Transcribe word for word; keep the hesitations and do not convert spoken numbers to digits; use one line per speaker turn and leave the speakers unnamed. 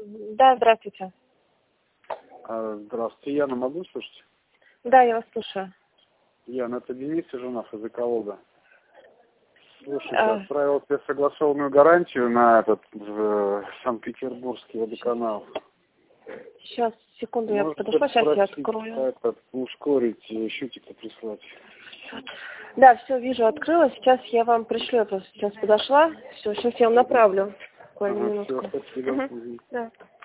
Да, здравствуйте.
А, Здравствуйте, Яна, могу слушать?
Да, я вас слушаю.
Яна, это Денис, жена физиколога. Слушайте,
А,
отправил тебе согласованную гарантию на этот в Санкт-Петербургский водоканал.
сейчас, секунду, я
Может,
подошла, сейчас я
просить
открою.
этот, ускорить, щутик-то прислать.
Да, все, вижу, открыла. Сейчас я вам пришлю, я просто сейчас подошла. Все, сейчас я вам направлю. Буквально
Ага,
минутку.
все, спасибо.
Мгм.
Мгм.
Да.